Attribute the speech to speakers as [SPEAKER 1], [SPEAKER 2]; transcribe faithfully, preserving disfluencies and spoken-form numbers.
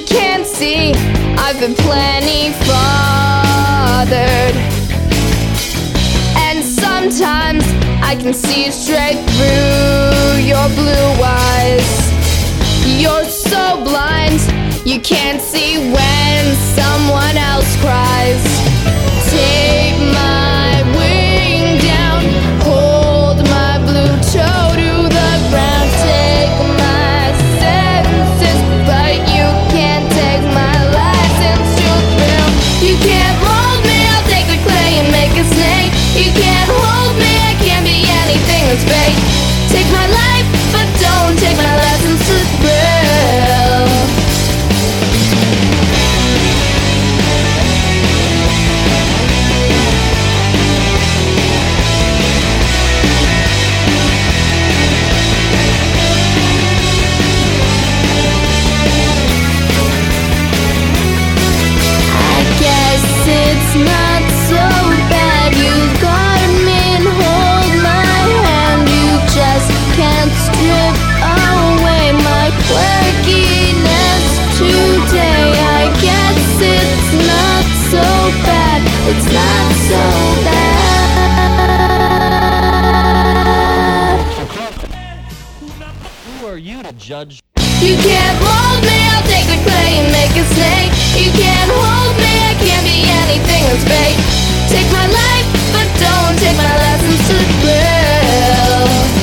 [SPEAKER 1] can't see, I've been plenty fathered. And sometimes I can see straight through your blue eyes. You're so blind, you can't see when someone else cries. Take my wing down, hold my blue toe to the ground. Take my senses, but you can't take my license to thrill. You can't mold me, I'll take the clay and make a snake. You can't hold me, I can't be anything that's fake. Take my life, but don't take my license to thrill. It's not so bad, you've got me and hold my hand. You just can't strip away my quirkiness today. I guess it's not so bad, it's not so bad.
[SPEAKER 2] Who are you to judge?
[SPEAKER 1] You can't mold me, I'll take the clay and make a snake. You can't hold me, I can't be anything that's fake. Take my life, but don't take my lessons to thrill.